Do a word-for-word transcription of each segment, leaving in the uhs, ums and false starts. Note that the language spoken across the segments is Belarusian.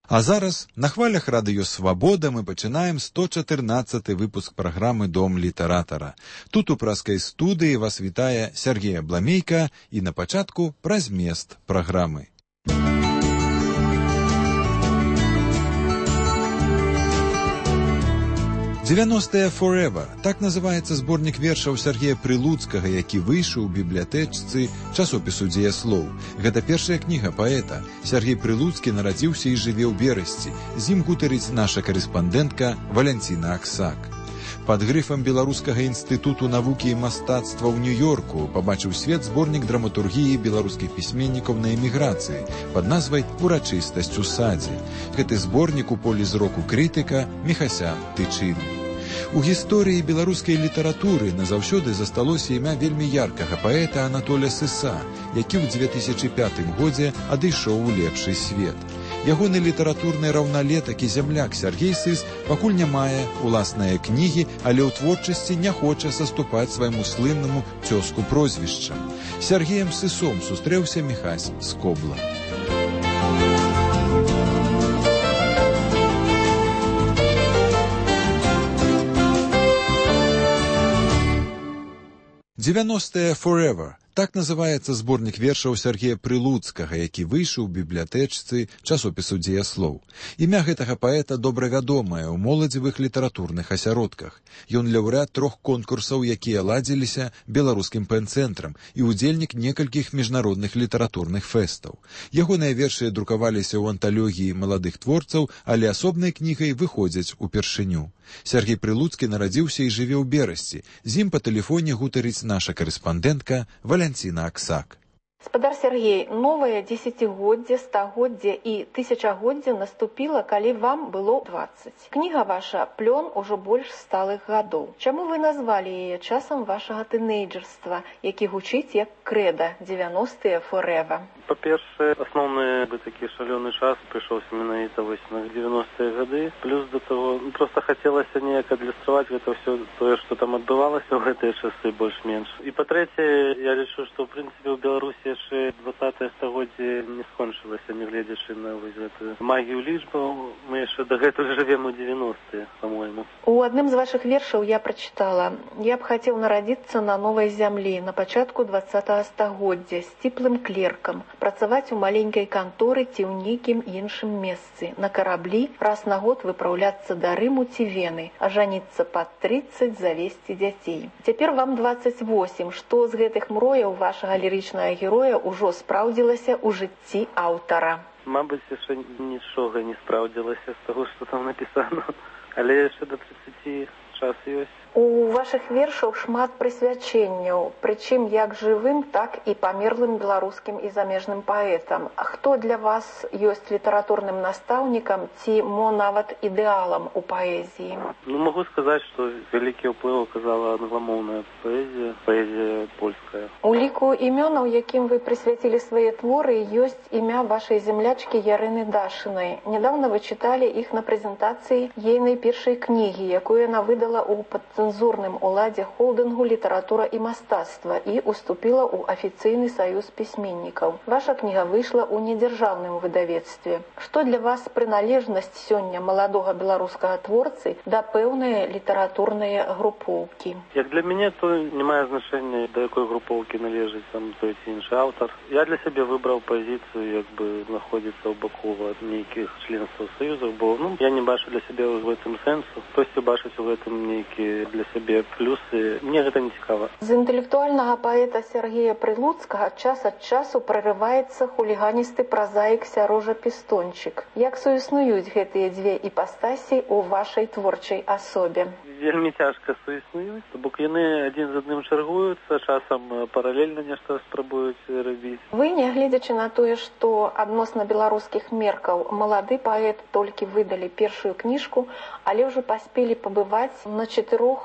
А зараз на хвалях радыё «Свабода» мы пачынаем сто чатырнаццаты выпуск праграмы «Дом літаратара». Тут у праскай студыі вас вітае Сергей Абламейка і на пачатку пра змест праграмы. «девяностые Forever» – так называецца зборнік вершаў Сергея Прилуцкага, які выйшаў у бібліятэчцы часопісу «Дзеяслоў». Гэта першая кніга паэта. Сергей Прилуцкі нарадзіўся і жыве ў Берасці. З ім гутарыць наша карэспандэнтка Валянціна Аксак. Пад грыфам Беларускага інстытуту навукі і мастацтва ў Нью-Йорку пабачыў свет зборнік драматургіі беларускіх пісьменнікаў на эміграцыі пад назвай «Урачыстасць у садзе». Гэты зборнік у полі зроку крытыка Міхася Тычыны. У гісторыі беларускай літаратуры назаўсёды засталося імя вельмі яркага паэта Анатоля Сыса, які ў дзве тысячы пятым годзе адышоў у лепшы свет. Ягоны літаратурны раўналетак і зямляк Сергей Сыс пакуль не мае уласныя кнігі, але ў творчасці не хоча саступаць свайму слыннаму цёзку прозвішчам. Сергеем Сысом сустрэўся Міхась Скобла. «девяностые Forever» – так называецца зборнік вершаў Сергея Прилуцкага, які выйшаў у бібліятэчцы часопісу «Дзеяслоў». Імя гэтага паэта добра вядомае ў моладзевых літаратурных асяродках. Ён лаўрэат трох конкурсаў, якія ладзіліся беларускім пэн-цэнтрам, і ўдзельнік некалькіх міжнародных літаратурных фэстаў. Ягоныя вершы друкаваліся ў анталогіі маладых творцаў, але асобнай кнігай выходзяць упершыню. Сергей Прилуцкі нарадзіўся і жыве ў Берасці. З ім па тэлефоне гутарыць наша карэспандэнтка Валянціна Аксак. Спадар Сергей, новае дзесяцігоддзе, стагоддзе і тысячагоддзе наступіла, калі вам было дваццаць. Кніга ваша плён ужо больш сталых гадоў. Чаму вы назвалі яе часам вашага тынейджерства, які гучыць як крэда «девяностые Forever»? Па-першае, асноўны бы такі шалёны час прыйшоўся менавіта вось на девяностыя гады. Плюс да таго, ну, проста хацелася неяк адлюстраваць гэта ўсё тое, што там адбывалася ў гэтыя часы больш-менш. І па-трэцяе, я лічу, што ў прынцыпе ў Беларусі яшчэ дваццатае стагоддзе не скончылася, нягледзячы на вось гэтую магію лічбаў. Мы яшчэ дагэтуль жывем у девяностыя, па-мойму. У адным з вашых вершаў я прачытала: «Я б хацеў нарадзіцца на новай зямлі на пачатку дваццатага стагоддзя сціплым клеркам, працаваць у маленькай канторы ці ў нейкім іншым месцы, на караблі, раз на год выпраўляцца да Рыму ці Вены, ажаніцца пад трыццаць, завесці дзяцей. Цяпер вам дваццаць восем. Што з гэтых мрояў вашага лірычнага героя ўжо спраўдзілася ў жыцці аўтара?» Мабыць, яшчэ нічога не спраўдзілася з таго, што там напісана, але яшчэ да трыццаці час ёсць. У вашых вершаў шмат прысвячэнняў, прычым як жывым, так і памерлым беларускім і замежным паэтам. А хто для вас ёсць літаратурным настаўнікам ці мо нават ідэалам у паэзіі? Ну, магу сказаць, што вялікі ўплыў аказала англамоўная паэзія, паэзія польская. У ліку імёнаў, якім вы прысвяцілі свае творы, ёсць імя вашай землячкі Ярыны Дашынай. Нядаўна вы чыталі іх на прэзентацыі ейнай першай кнігі, якую яна выдала ў падцэнзурным уладзе холдынгу «Літаратура і мастацтва» і уступіла ў афіцыйны саюз пісьменнікаў. Ваша кніга выйшла ў недзяржаўным выдавецтве. Што для вас прыналежнасць сёння маладога беларускага творцы да пэўнай літаратурнай групоўкі? Як для мяне, то не мае значэння, да якой групоўкі належыць там той ці іншы аўтар. Я для сябе выбраў пазіцыю, як бы знаходзіцца ў баку ад нейкіх членстваў саюзаў, бо ну, я не бачу для сябе ў гэтым сэнсу. Хтосьці бачыць у гэтым нейкія для сябе плюсы. Мне гэта не цікава. З інтэлектуальнага паэта Сергея Прилуцкага час ад часу прарываецца хуліганісты празаік Сярожа Пістончык. Як суіснуюць гэтыя дзве іпастасі ў вашай творчай асобе? Вельмі цяжка суіснуюць, бок яны адзін з адным чаргуюцца, часам паралельна нешта спрабуюць рабіць. Вы, нягледзячы на тое, што адносна беларускіх меркаў малады паэт толькі выдалі першую кніжку, але ўжо паспелі пабываць на чатырох міжнародных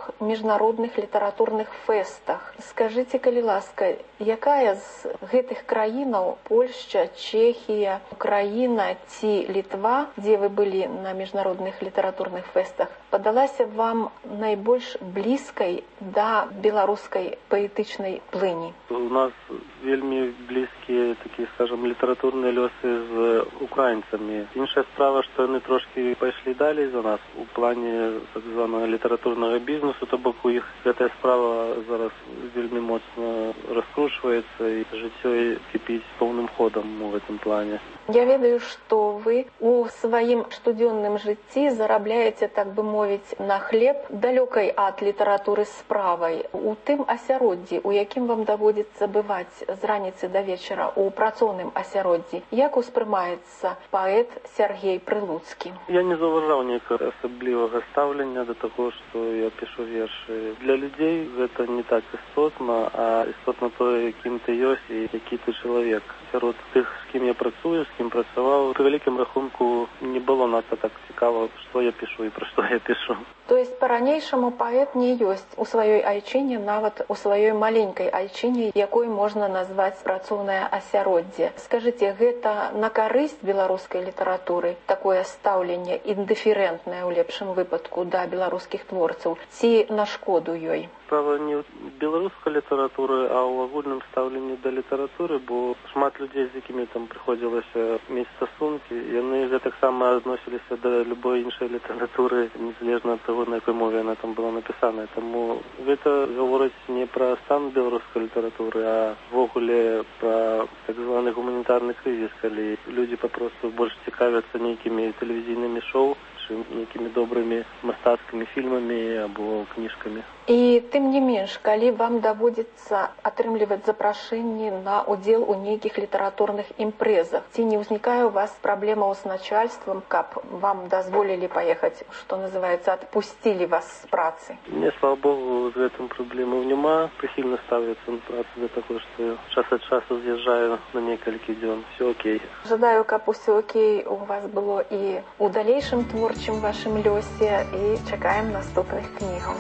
міжнародных літаратурных фэстах. Скажыце, калі ласка, якая з гэтых краінаў, Польшча, Чэхія, Украіна ці Літва, дзе вы былі на міжнародных літаратурных фэстах, падалася вам найбольш блізкай да беларускай паэтычнай плыні? У нас вельмі блізкія такія, скажем, літаратурныя лёсы з украінцамі. Іншая справа, што яны трошкі пайшлі далей за нас у плане так званага літаратурнага бізнесу, то бок у іх гэтая справа зараз вельмі моцна раскручваецца і жыццё кіпіць поўным ходам у гэтым плане. Я ведаю, што вы у сваім штодзённым жыцці зарабляеце, так бы мовіць, на хлеб далёкай ад літаратуры справай, у тым асяроддзі, у якім вам даводзіцца бываць з раніцы да вечара, у працоўным асяроддзі. Як успрымаецца паэт Сергей Прылуцкі? Я не заўважаў нейкага асаблівага стаўлення да таго, што я пішу вершы. Для людзей гэта не так істотна, а істотна тое, якім ты ёсць і які ты чалавек. Сярод тых, з кім я працую, з кім працаваў, пры вялікім рахунку не было надта так цікава, што я пішу і пра што я пішу. То есть па-ранейшаму паэт не ёсць у сваёй айчыне, нават у сваёй маленькай айчыне, якой можна назваць працоўнае асяроддзе. Скажыце, гэта на карысць беларускай літаратуры, такое стаўленне індыферэнтнае ў лепшым выпадку да беларускіх творцаў, ці на шкоду ёй? Справа не ў беларускай літаратуры, а ў агульным стаўленні да літаратуры, бо шмат людзей, з якімі там прыходзілася мець стасункі, яны гэтаксама адносіліся да любой іншай літаратуры, незалежна ад таго, на якой мове яна там была напісаная. Таму гэта гаворыць не пра стан беларускай літаратуры, а ввогуле пра так званы гуманітарны крызіс, калі людзі папросту больш цікавяцца нейкімі тэлевізійнымі шоу, чым нейкімі добрымі мастацкімі фільмамі або кніжкамі. І тым не менш, калі вам даводзіцца атрымліваць запрашэнні на удзел у нейкіх літаратурных імпрэзах, ці не ўзнікае у вас праблемаў з начальствам, каб вам дазволілі паехаць, што называецца, адпусцілі вас з працы? Не, слава богу, з гэтым праблемаў няма. Прыхільна ставіцца на працу для таго, што час ад часу з'язджаю на некалькі дзён. Все окей. Жадаю, каб усё окей у вас было і у далейшым творчым вашым лёсе, і чакаем наступных кнігаў.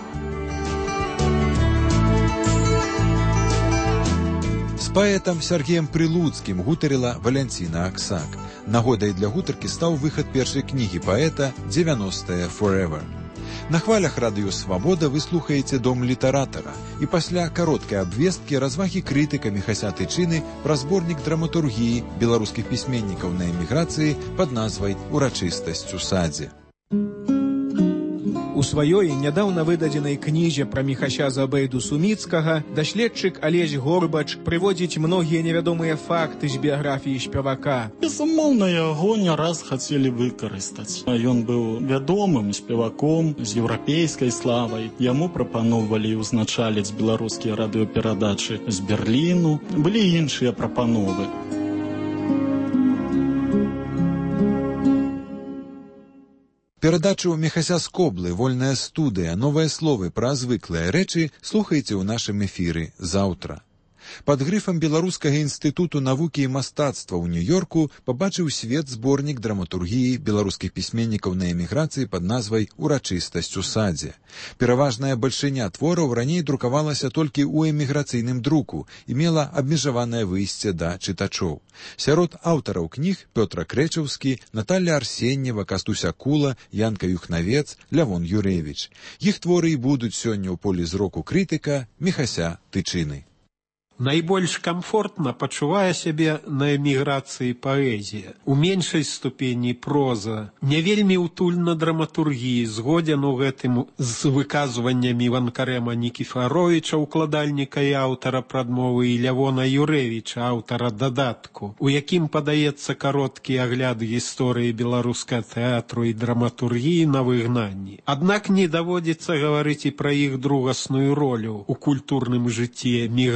З паэтам Сергеем Прылуцкім гутарыла Валянціна Аксак. Нагодай для гутаркі стаў выхад першай кнігі паэта «дзевяностыя Forever». На хвалях радыё «Свабода» вы слухаеце «Дом літаратара» і пасля кароткай абвесткі развагі крытыка Міхася Тычыны пра зборнік драматургіі беларускіх пісьменнікаў на эміграцыі пад назвай «Урачыстасць у садзе». У сваёй нядаўна выдадзенай кнізе пра Міхася Забейду Суміцкага даследчык Алесь Горбач прыводзіць многія невядомыя факты з біяграфіі спевака. Безумоўна, яго не раз хацелі выкарыстаць. Ён быў вядомым спеваком з еўрапейскай славай. Яму прапаноўвалі ўзначаліць беларускія радыёперадачы з Берліну. Былі іншыя прапановы. Перадачу Міхася Скоблы, вольная студыя, новыя словы пра звыклыя рэчы слухайце ў нашым эфіры заўтра. Пад грыфам Беларускага інстытуту навукі і мастацтва ў Нью-Йорку пабачыў свет зборнік драматургіі беларускіх пісьменнікаў на эміграцыі пад назвай «Урачыстасць у садзе». Пераважная бальшыня твораў раней друкавалася толькі ў эміграцыйным друку і мела абмежаванае выйсце да чытачоў. Сярод аўтараў кніг Пётра Крэчаўскі, Наталля Арсеньева, Кастусь Акула, Янка Юхнавец, Лявон Юрэвіч. Іх творы і будуць сёння ў полі зроку крытыка Міхася Тычыны. Найбольш камфортна пачувае сябе на эміграцыі паэзія. У меншай ступені проза. Не вельмі утульна драматургіі, згодзен у гэтым з выказваннямі Ванкарэма Нікіфаровіча, укладальніка і аўтара прадмовы, і Лявона Юрэвіча, аўтара дадатку, у якім падаецца кароткі агляд гісторыі беларускага тэатру і драматургіі на выгнанні. Аднак не даводзіцца гаварыць і пра іх другасную ролю ў культурным жыцці эміграцыі.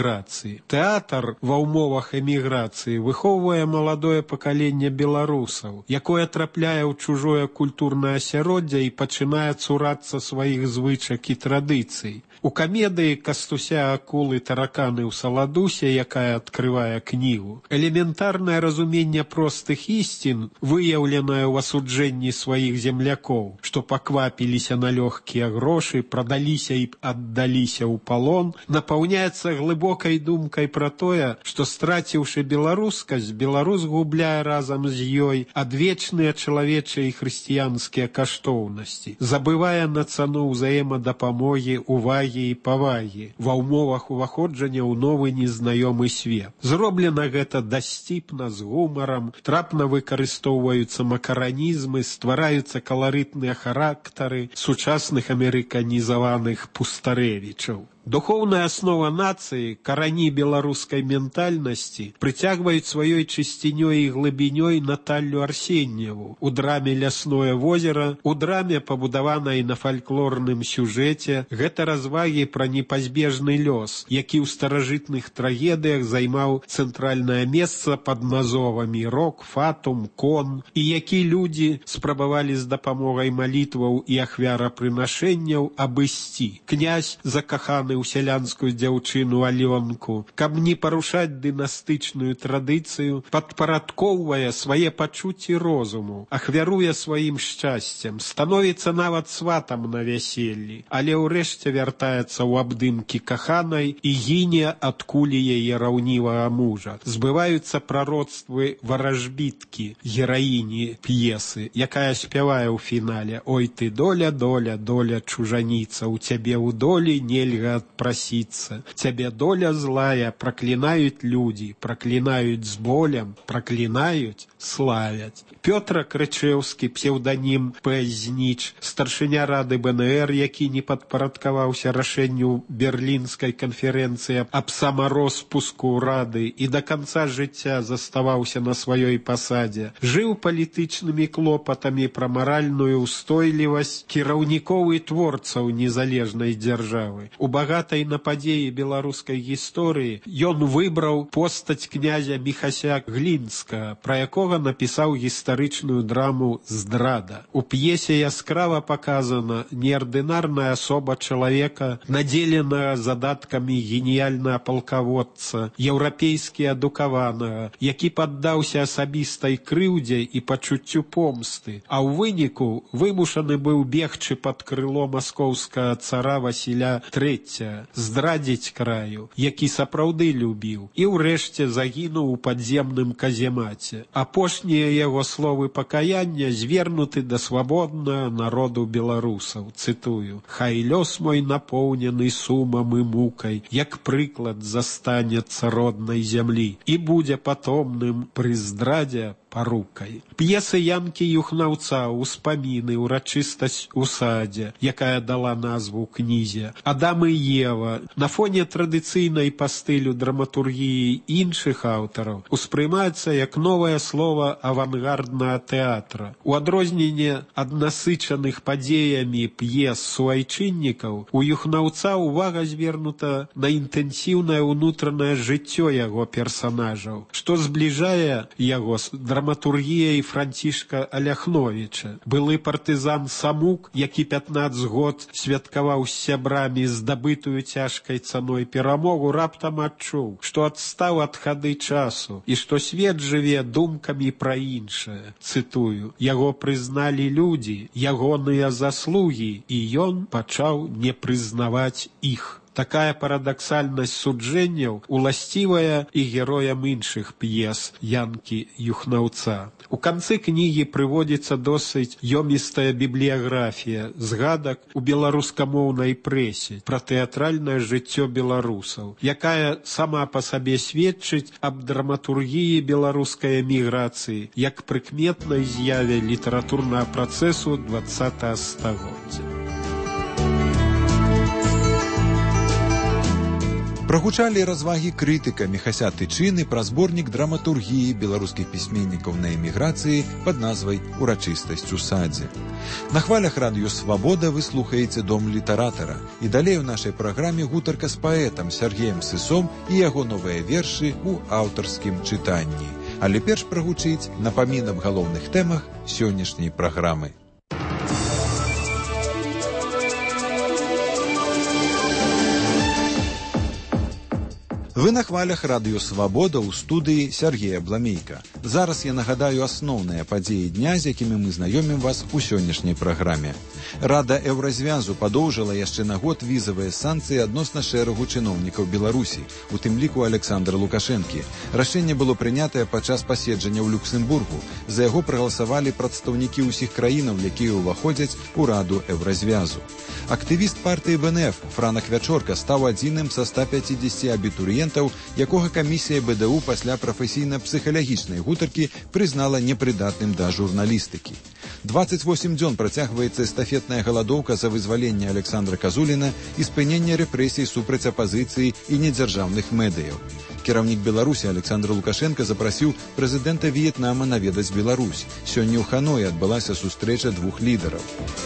эміграцыі. Тэатр ва ўмовах эміграцыі выхоўвае маладое пакаленне беларусаў, якое трапляе ў чужое культурнае асяроддзе і пачынае цурацца сваіх звычак і традыцый. У камедыі Кастуся акулы тараканы ў Саладусе, якая адкрывае кнігу, элементарнае разуменне простых ісцін, выяўленае ў асуджэнні сваіх землякоў, што паквапіліся на лёгкія грошы, прадаліся і аддаліся ў палон, напаўняецца глыбокай думкай пра тое, што, страціўшы беларускасць, беларус губляе разам з ёй адвечныя чалавечыя і хрысціянскія каштоўнасці, забывае на цану ўзаемадапамогі, увагі і павагі ва ўмовах уваходжання ў новы незнаёмы свет. Зроблена гэта дасціпна, з гумарам, трапна выкарыстоўваюцца макаранізмы, ствараюцца каларытныя характары сучасных амерыканізаваных пустарэвічаў. Духоўная аснова нацыі, карані беларускай ментальнасці прыцягваюць сваёй чысцінёй і глыбінёй Наталлю Арсеньеву у драме «Лясное возера», у драме, пабудаванай на фальклорным сюжэце, гэта развагі пра непазбежны лёс, які ў старажытных трагедыях займаў цэнтральнае месца пад назовамі рок, фатум, кон, і які людзі спрабавалі з дапамогай малітваў і ахвярапрынашэнняў абысці. Князь, закаханы ў сялянскую дзяўчыну Алёнку, каб не парушаць дынастычную традыцыю, падпарадкоўвае свае пачуцці розуму, ахвяруе сваім шчасцем, становіцца нават сватам на вяселлі, але ўрэшце вяртаецца ў абдымкі каханай і гіне ад кулі яе раўнівага мужа. Збываюцца прароцтвы варажбіткі, гераіні п'есы, якая спявае ў фінале: «Ой ты, доля, доля, доля чужаніца, у цябе ў долі нельга проситься. Тебе доля злая, проклинают люди, проклинают с болем, проклинают, славят». Петр Крычеўскі, псевдонім Пэзніч, старшыня рады Бэ Эн Эр, які не падпарадкаваўся рашэнню Берлінскай канферэнцыі аб самароспуску рады і да канца жыцця заставаўся на сваёй пасадзе, жыў палітычнымі клопатамі пра маральную устойлівасць кіраўнікоў і творцаў незалежнай дзяржавы. У багатай на падзеі беларускай гісторыі ён выбраў постаць князя Міхася Глінскага, пра якога напісаў гістарычную драму «Здрада». У п'есе яскрава паказана неардынарная асоба чалавека, надзеленая задаткамі геніяльнага палкаводца, еўрапейскі адукаванага, які паддаўся асабістай крыўдзе і пачуццю помсты, а ў выніку вымушаны быў бегчы пад крыло маскоўскага цара Васіля Трэцяга, здрадзіць краю, які сапраўды любіў, і ўрэшце загінуў у падземным каземаце. Апошнія яго словы пакаяння звернуты да свабоднага народу беларусаў. Цытую: «Хай лёс мой напоўнены сумам і мукай, як прыклад застанецца роднай зямлі, і будзе патомным пры здрадзе парукай». П'есы Янкі Юхнаўца, «Успаміны», «Урачыстасць у садзе», якая дала назву кнізе, «Адам і Ева» на фоне традыцыйнай па стылю драматургіі іншых аўтараў успрымаецца як новае слова авангарднага тэатра. У адрозненне ад насычаных падзеямі п'ес суайчыннікаў, у Юхнаўца ўвага звернута на інтэнсіўнае ўнутранае жыццё яго персанажаў, што збліжае яго з драматургіяй Францішка Аляхновіча. Былы партызан Самук, які пятнаццаць год святкаваў з сябрамі здабытую цяжкай цаной перамогу, раптам адчуў, што адстаў ад хады часу і што свет жыве думкамі пра іншае. Цытую: «Яго прызналі людзі, ягоныя заслугі, і ён пачаў не прызнаваць іх». Такая парадаксальнасць суджэнняў уласцівая і героям іншых п'ес Янкі Юхнаўца. У канцы кнігі прыводзіцца досыць ёмістая бібліяграфія згадак у беларускамоўнай прэсе пра тэатральнае жыццё беларусаў, якая сама па сабе сведчыць аб драматургіі беларускай эміграцыі як прыкметнай з'яве літаратурнага працэсу дваццатага стагоддзя. Прагучалі развагі крытыка Міхася Тычыны пра зборнік драматургіі беларускіх пісьменнікаў на эміграцыі пад назвай «Урачыстасць у садзе». На хвалях радыё «Свабода» вы слухаеце «Дом літаратара». І далей у нашай праграме гутарка з паэтам Сергеем Сысом і яго новыя вершы ў аўтарскім чытанні. Але перш прагучыць напамін аб галоўных тэмах сённяшняй праграмы. Вы на хвалях радыё «Свабода» ў студыі Сергея Бламейка. Зараз я нагадаю асноўныя падзеі дня, з якімі мы знаёмім вас у сённяшняй праграме. Рада Еўразвязу падоўжыла яшчэ на год візавыя санкцыі адносна шэрагу чыноўнікаў Беларусі, у тым ліку Александра Лукашэнкі. Рашэнне было прынятае падчас паседжання ў Люксембургу. За яго прагаласавалі прадстаўнікі ўсіх краінаў, якія ўваходзяць у Раду Еўразвязу. Актывіст партыі Бэ Эн Эф Франак Вячорка стаў адзіным са ста пяцідзесяці абітурыентаў, якога камісія Бэ Дэ У пасля прафесійна-псіхалагічнай гутаркі прызнала непрыдатным да журналістыкі. дваццаць восем дзён працягваецца эстафетная галадоўка за вызваленне Александра Казуліна і спыненне рэпрэсій супраць апазіцыі і недзяржаўных медыяў. Кіраўнік Беларусі Александр Лукашенко запрасіў прэзідэнта В'етнама наведаць Беларусь. Сёння ў Ханоі адбылася сустрэча двух лідараў.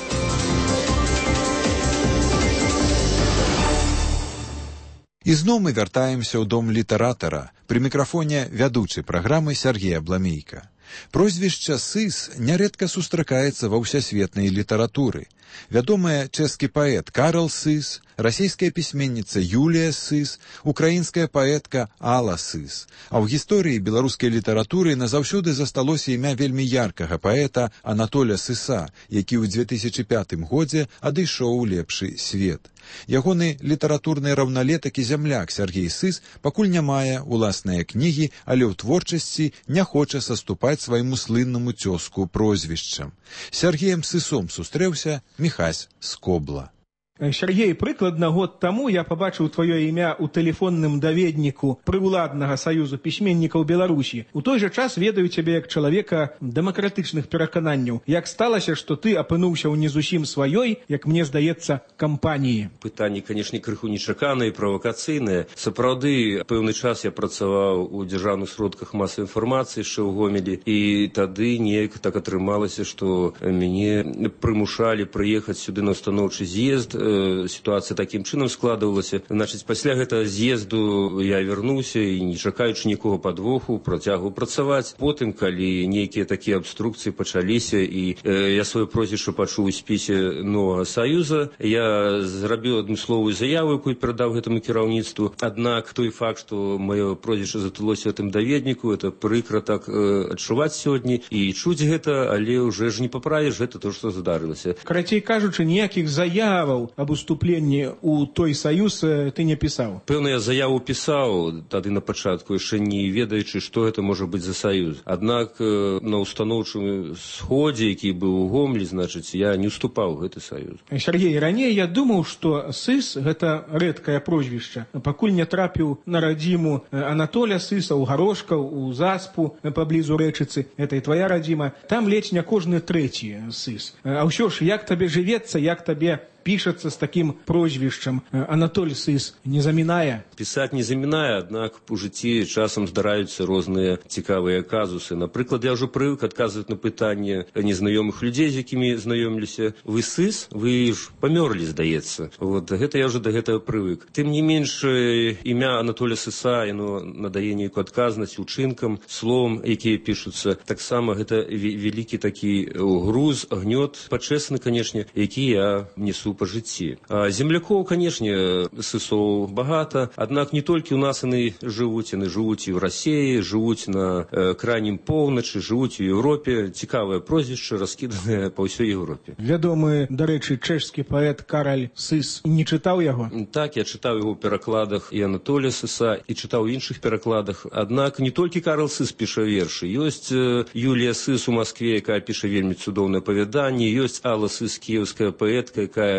І зноў мы вяртаемся ў дом літаратара. Пры мікрафоне вядучы праграмы Сергея Бламейка. Прозвішча Сыс нярэдка сустракаецца ва ўсясветнай літаратуры. Вядомая чэшскі паэт Карл Сыс, расійская пісьменніца Юлія Сыс, украінская паэтка Алла Сыс. А ў гісторыі беларускай літаратуры назаўсёды засталося імя вельмі яркага паэта Анатоля Сыса, які ў дзве тысячы пятым годзе адышоў у лепшы свет. Ягоны літаратурны раўналетак і зямляк Сергей Сыс пакуль не мае уласныя кнігі, але ў творчасці не хоча саступаць свайму слыннаму цёзку прозвішчам. Сергеем Сысом сустрэўся Міхась Скобла. Сергей, прыкладна год таму я пабачыў тваё імя ў тэлефонным даведніку прыўладнага саюзу пісьменнікаў Беларусі. У той жа час ведаю цябе як чалавека дэмакратычных перакананняў. Як сталася, што ты апынуўся ў не зусім сваёй, як мне здаецца, кампаніі? Пытанне, канешне, крыху нечаканае і правакацыйнае. Сапраўды, пэўны час я працаваў у дзяржаўных сродках масавай інфармацыі яшчэ ў Гомелі, і тады неяк так атрымалася, што мяне прымушалі прыехаць сюды на устаноўчы з'езд. Сітуацыя такім чынам складывалася. Значыць, пасля гэтага з'езду я вярнуўся і, не чакаючы нікога падвоху, працягваў працаваць. Потым, калі нейкія такія абструкцыі пачаліся і э, я сваё прозвішча пачуў у спісе новага саюза, я зрабіў адмысловую заяву, якую перадаў гэтаму кіраўніцтву. Аднак той факт, што маё прозвішча затулося гэтым даведніку, это прыкра так э, адчуваць сёння і чуць гэта, але ўжо ж не паправіш, гэта то, што здарылася. Карацей кажучы, ніякіх заяваў аб уступленні ў той саюз ты не пісаў? Пэўна, я заяву пісаў тады на пачатку, яшчэ не ведаючы, што гэта можа быць за саюз. Аднак на устаноўчым сходзе, які быў у Гомелі, значыць, я не уступаў у гэты саюз. Сергей, раней я думаў, што Сыс – гэта рэдкае прозвішча. Пакуль не трапіў на радзіму Анатоля Сыса ў Гарошкаў, у Заспу, паблізу Рэчыцы, гэта і твая радзіма, там ледзь не кожны трэці Сыс. А ўсё ж, як табе жывецца, як табе пішацца з такім прозвішчам? Анатоль Сыс не замінае? Пісаць не замінае, аднак у жыцці часам здараюцца розныя цікавыя казусы. Напрыклад, я ўжо прывык адказваць на пытанне незнаёмых людзей, з якімі знаёмлюся. Вы Сыс? Вы ж памёрлі, здаецца. Вот, гэта я ўжо да гэтага прывык. Тым не менш, імя Анатоля Сыса, яно надае нейкую адказнасць учынкам, словам, якія пішуцца. Таксама гэта вялікі такі груз, гнёт, пачэсны, канешне, які я несу па жыцці. А землякоў, канешне, Сысоў багата, аднак не толькі ў нас яны жывуць, яны жывуць і ў Расіі, жывуць на э, крайнім поўначы, жывуць у Еўропе. Цікавае прозвішча, раскіданае па ўсёй Еўропе. Вядомы, дарэчы, чэшскі паэт Карл Сыс. Не чытаў яго? Так, я чытаў яго ў перакладах і Анатолія Сыса, і чытаў у іншых перакладах. Аднак не толькі Карл Сыс піша вершы. Ёсць э, Юлія Сыс у Маскве, якая піша вельмі цудоўнае апавяданне, ёсць Алла Сыс, кіеўская паэтка, якая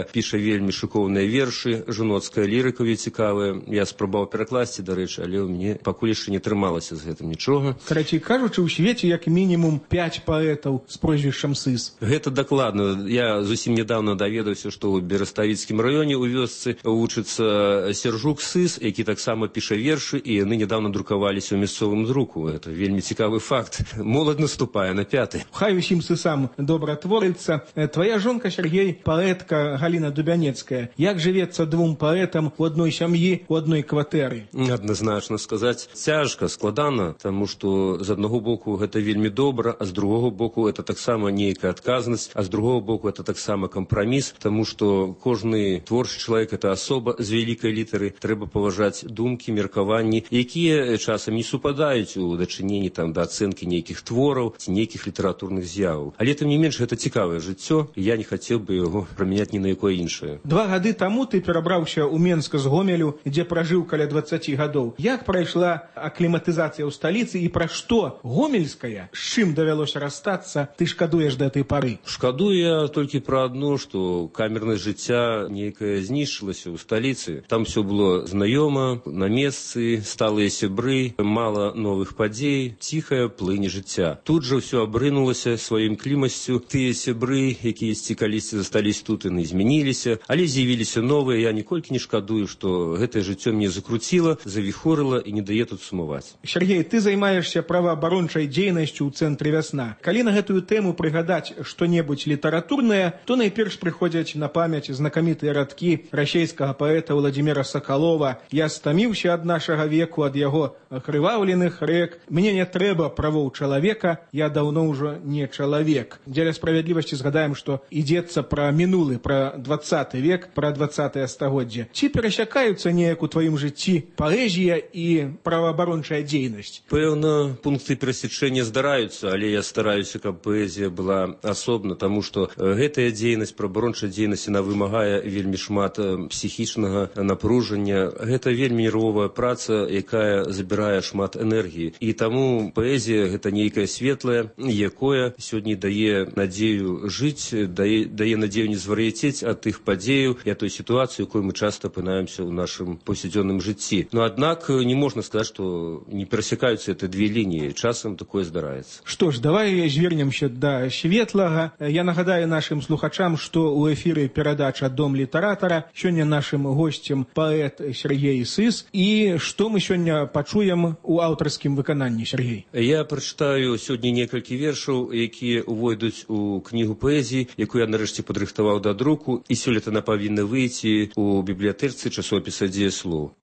піша вельмі шыкоўныя вершы, жаноцкая лірыка цікавая. Я спрабаваў перакласці, дарэчы, але ў мне пакуль яшчэ не трымалася з гэтым нічога. Карацей кажучы, у свеце як мінімум пяць паэтаў з прозвішчам Сыс. Гэта дакладна. Я зусім нядаўна даведаўся, што ў Бераставіцкім раёне ў вёсцы вучыцца Сержук Сыс, які таксама піша вершы, і яны нядаўна друкаваліся ў мясцовым друку. Гэта вельмі цікавы факт. Молодь наступае на пяты. Хай усім Сысам добра творыцца. Твая жонка, Сергей, паэтка Галіна Дубянецкая. Як жывецца двум паэтам у адной сям'і, у адной кватэры? Адназначна сказаць, цяжка, складана, таму што з аднаго боку гэта вельмі добра, а з другога боку это таксама нейкая адказнасць, а з другога боку это таксама кампраміс, таму што кожны творчы чалавек это асоба з вялікай літары, трэба паважаць думкі, меркаванні, якія часам не супадаюць у дачыненні там да ацэнкі нейкіх твораў ці нейкіх літаратурных з'яваў. Але тым не менш гэта цікавае жыццё, і я не хацеў бы яго прамяняць ні на якое іншае. Два гады таму ты перабраўся ў Менск з Гомелю, дзе пражыў каля дваццаці гадоў. Як прайшла акліматызацыя ў сталіцы і пра што гомельская, з чым давялося расстацца, ты шкадуеш да этой пары? Шкадую я толькі пра адно, што камернасць жыцця нейкая знішчылася ў сталіцы. Там все было знаёма, на месцы, сталыя сябры, мала новых падзей, ціхая плынь жыцця. Тут жа ўсё абрынулася сваім клімасцю. Тыя сябры, якіесьці калісьці застались тут, яны змяніліся, але з'явіліся новыя. Я ніколькі не шкадую, што гэтае жыццё мне закруціла, завіхорыла і не дае тут сумаваць. Сергей, ты займаешся праваабарончай дзейнасцю ў цэнтры «Вясна». Калі на гэтую тэму прыгадаць што-небудзь літаратурнае, то найперш прыходзяць на памяць знакамітыя радкі расейскага паэта Владимира Соколова. «Я стаміўся ад нашага веку, ад яго акрываўленых рэк. Мне не трэба правоў чалавека, я даўно ўжо не чалавек». Дзеля справядлівасці згадаем, што ідзецца пра мінулы, пра дваццаты век, пра дваццатае стагоддзе. Ці перасякаюцца неяк у тваім жыцці паэзія і праваабарончая дзейнасць? Пэўна, пункты перасечэння здараюцца, але я стараюся, каб паэзія была асобна, таму што гэтая дзейнасць, праваабарончая дзейнасць, она вымагае вельмі шмат псіхічнага напружання. Гэта вельмі нервовая праца, якая забірае шмат энергіі. І таму паэзія гэта нейкае светлае, якое сёння дае надзею жыць, дае, дае надзею не звар'яцець ад тых падзеяў і ад той сітуацыі, якой мы часта апынаемся ў нашым паўсядзённым жыцці. Но аднак не можна сказаць, што не перасякаюцца это две лініі. Часам такое здараецца. Што ж, давай звернемся да светлага. Я нагадаю нашым слухачам, што ў эфіры перадача «Дом літаратара». Сёння нашым госцем паэт Сергей Сыс. І што мы сёння пачуем у аўтарскім выкананні, Сергей? Я прачытаю сёння некалькі вершаў, якія увойдуць у кнігу паэзіі, якую я нарэшце падрыхтаваў да друку, і сёлета яна павінна выйти у бібліятэцы часопіса «Дзеяслоў».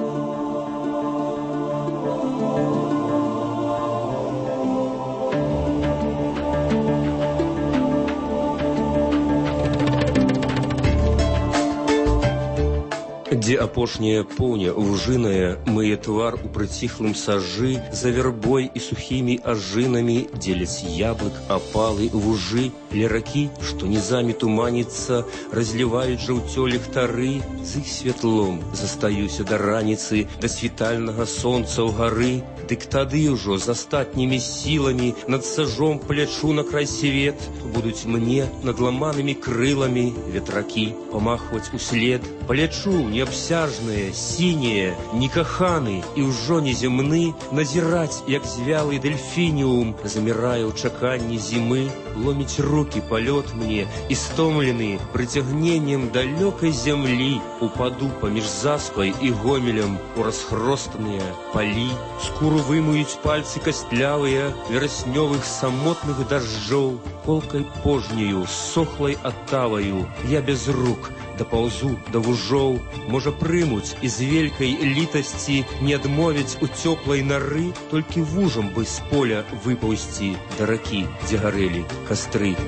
Дзе апошняя поўня вужыная мые твар у прыціхлым сажы, за вярбой і сухімі ажынамі дзеляць яблык апалы вужы, ля ракі, што нізамі туманіцца, разліваюць жаўцё ліхтары, з іх святлом застаюся да раніцы, да світальнага сонца ў гары, дык тады ўжо з астатнімі сіламі над сажом палячу на край свет, будуць мне надламанымі крыламі ветракі памахваць услед, палячу неабсяжныя, сінія, некаханы і ўжо неземны, назіраць, як звялы дельфініум замірае ў чаканні зімы, ломіць рукі палёт мне і стомлены прыцягненнем далёкай зямлі, упаду паміж Заспай і Гомелем у расхростаныя палі, скуру вымуюць пальцы кастлявыя вераснёвых самотных дажджоў, колкай пожнею, сохлай атаваю, я без рук дапаўзу да вужоў, можа прымуць і з вялікай літасці не адмовіць у цёплай нары, толькі вужам бы з поля выпаўсці да ракі, дзе гарэлі кастры.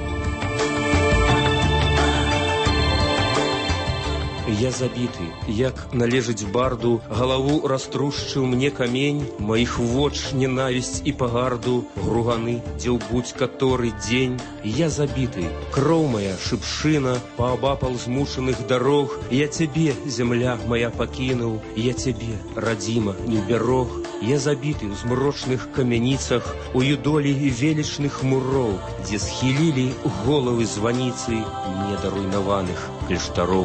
Я забіты, як належыць барду, галаву раструшчыў мне камень, маіх воч ненавісць і пагарду, груганы, дзе ў будь каторы дзень. Я забіты, кроў мая шыпшына, паабапал змучаных дарог, я цябе, зямля моя, пакінуў, я цябе, радзіма, не ўбярог. Я забіты ў змрочных камяніцах, у юдолі велічных муроў, дзе схілілі головы званіцы недаруйнаваных кляштароў.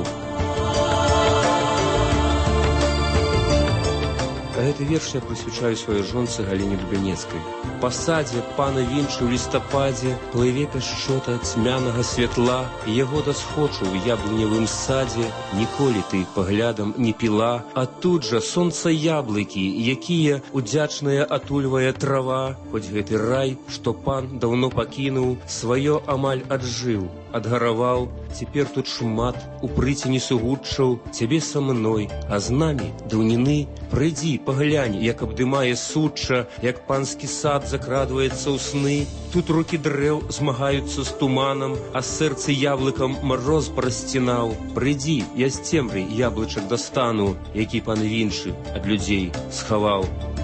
Гэты верш я прысвячаю сваёй жонцы Галіне Дубянецкай. Па садзе пана Вінчы ў лістападзе плыве пяшчота цьмянага святла, яго дасхочу ў яблыневым садзе, ніколі ты паглядам не піла, а тут жа сонца яблыкі, якія удзячная атульвае трава, хоць гэты рай, што пан даўно пакінуў, сваё амаль аджыў, адгараваў, цяпер тут шмат у прыцені сугуччаў, цябе са мной, а з намі даўніны, прыйдзі, паглянь, як абдымае сучча, як панскі сад закрадваецца ў сны, тут рукі дрэў змагаюцца з туманам, а сэрцы яблыкам мароз прасцінаў. Прыйдзі, я з цемры яблычак дастану, які пан Вінчы ад людзей схаваў.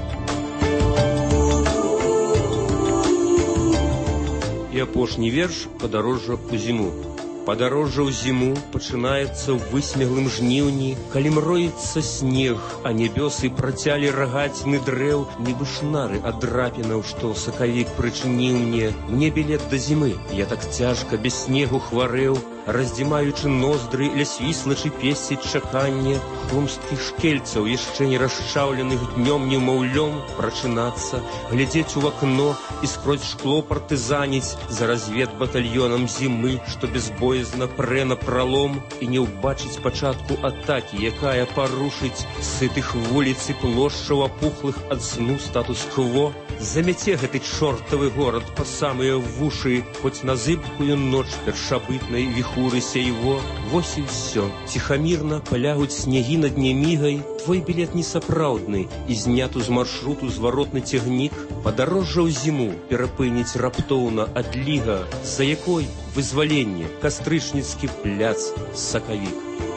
І апошні верш «Падарожжа ў зіму». Падарожжа ў зіму пачынаецца ў высмеглым жніўні, калі мроіцца снег, а нябёсы працялі рагацьны дрэў, нібы шнары ад драпінаў, што сакавік прычыніў мне. Мне білет да зімы, я так цяжка без снегу хварэў, раздзімаючы ноздры ля свіслачы песціць чаканне, хлумсткіх шкельцаў, яшчэ не расчаўленых днём немаўлём, прачынацца, глядзець у акно і скрозь шкло партызаніць за разведбатальёнам зімы, што безбоязна прэ на пралом, і не ўбачыць пачатку атакі, якая парушыць сытых вуліц і плошчаў апухлых ад сну статус-кво. Замяце гэты чортавы горад па самыя вушы, хоць на зыбкую ноч першабытнай віхуры сяйво. Вось і ўсё. Ціхамірна палягуць снегі над немігай, твой білет несапраўдны, і зняту з маршруту зваротны цягнік. Падарожжа ў зіму перапыніць раптоўна адліга, за якой вызваленне, кастрычніцкі пляц, сакавік.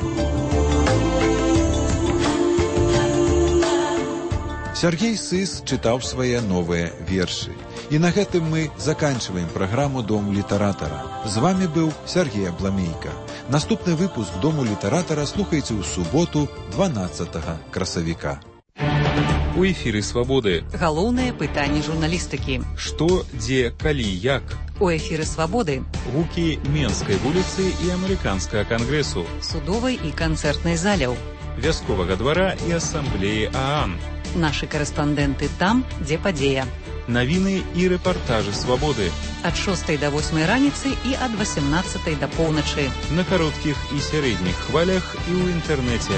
Сергей Сыс чытаў свае новыя вершы. І на гэтым мы заканчиваем праграму «Дом літаратара». З вами быў Сергей Абламейка. Наступны выпуск «Дому літаратара» слухайце ў суботу дванаццатага красавіка. У эфіры «Свабоды». Галоўнае пытанне журналістыкі. Што, дзе, калі, як? У эфіры «Свабоды». Гукі Менскай вуліцы і Амерыканскага кангрэсу. Судовай і канцэртнай заляў. Вясковага двара і асамблеі ААН. Нашы карэспандэнты там, дзе падзея. Навіны і рэпартажы «Свабоды». Ад шостай да восьмай раніцы і ад васямнаццатай да поўначы. На кароткіх і сярэдніх хвалях і ў інтэрнэце.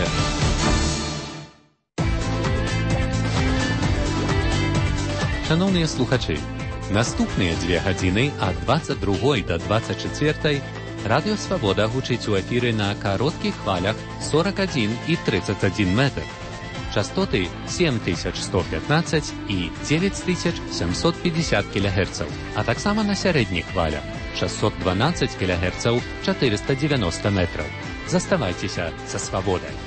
Шановныя слухачы, наступныя дзве гадзіны ад дваццаць другой да дваццаць чацвёртай радыё «Свабода» гучыць у эфіры на кароткіх хвалях сорок адзін і тридцать адзін метр. Частоты сем тысяч сто пятнадцать і девять тысяч семьсот пятьдесят кілогерцаў, а таксама на сярэдніх хвалях шестьсот дванадцать кілогерцаў, четыреста девяносто метраў. Заставайцеся са «Свабодай».